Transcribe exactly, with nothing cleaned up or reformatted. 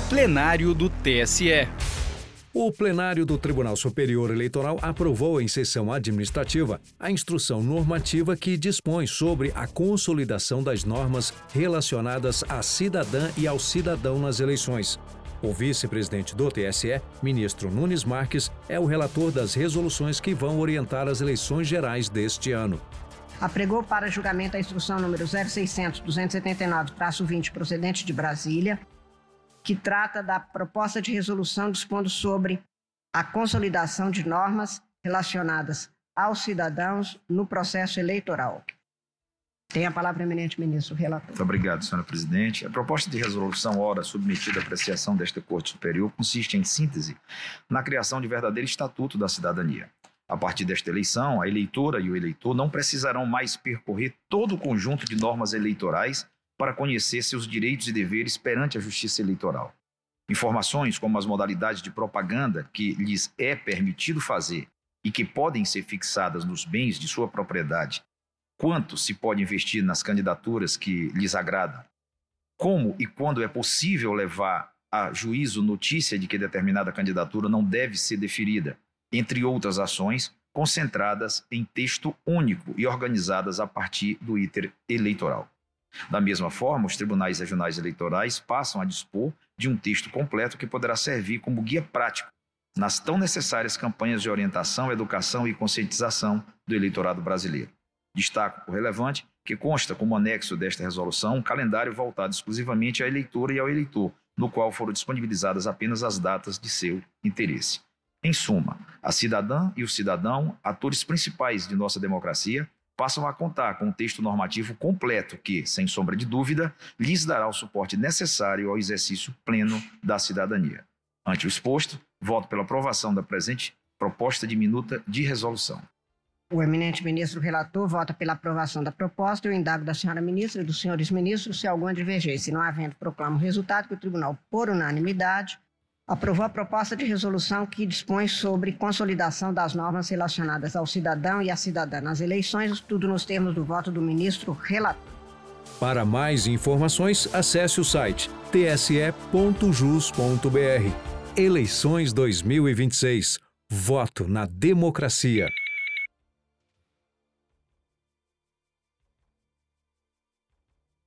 Plenário do T S E. O plenário do Tribunal Superior Eleitoral aprovou em sessão administrativa a instrução normativa que dispõe sobre a consolidação das normas relacionadas à cidadã e ao cidadão nas eleições. O vice-presidente do T S E, ministro Nunes Marques, é o relator das resoluções que vão orientar as eleições gerais deste ano. Apregou para julgamento a instrução número zero seiscentos, duzentos e setenta e nove, vinte, procedente de Brasília, que trata da proposta de resolução dispondo sobre a consolidação de normas relacionadas aos cidadãos no processo eleitoral. Tem a palavra, eminente ministro, relator. Muito obrigado, senhora presidente. A proposta de resolução, ora submetida à apreciação desta Corte Superior, consiste, em síntese, na criação de verdadeiro estatuto da cidadania. A partir desta eleição, a eleitora e o eleitor não precisarão mais percorrer todo o conjunto de normas eleitorais para conhecer seus direitos e deveres perante a Justiça Eleitoral. Informações como as modalidades de propaganda que lhes é permitido fazer e que podem ser fixadas nos bens de sua propriedade, quanto se pode investir nas candidaturas que lhes agradam, como e quando é possível levar a juízo notícia de que determinada candidatura não deve ser deferida, entre outras ações concentradas em texto único e organizadas a partir do iter eleitoral. Da mesma forma, os tribunais regionais eleitorais passam a dispor de um texto completo que poderá servir como guia prático nas tão necessárias campanhas de orientação, educação e conscientização do eleitorado brasileiro. Destaco por relevante que consta como anexo desta resolução um calendário voltado exclusivamente à eleitora e ao eleitor, no qual foram disponibilizadas apenas as datas de seu interesse. Em suma, a cidadã e o cidadão, atores principais de nossa democracia, passam a contar com um texto normativo completo que, sem sombra de dúvida, lhes dará o suporte necessário ao exercício pleno da cidadania. Ante o exposto, voto pela aprovação da presente proposta de minuta de resolução. O eminente ministro relator vota pela aprovação da proposta. Eu indago da senhora ministra e dos senhores ministros se alguma divergência. Não havendo, proclamo o resultado que o tribunal, por unanimidade, aprovou a proposta de resolução que dispõe sobre consolidação das normas relacionadas ao cidadão e à cidadã nas eleições, tudo nos termos do voto do ministro relator. Para mais informações, acesse o site t s e ponto jus ponto b r. Eleições dois mil e vinte e seis. Voto na democracia.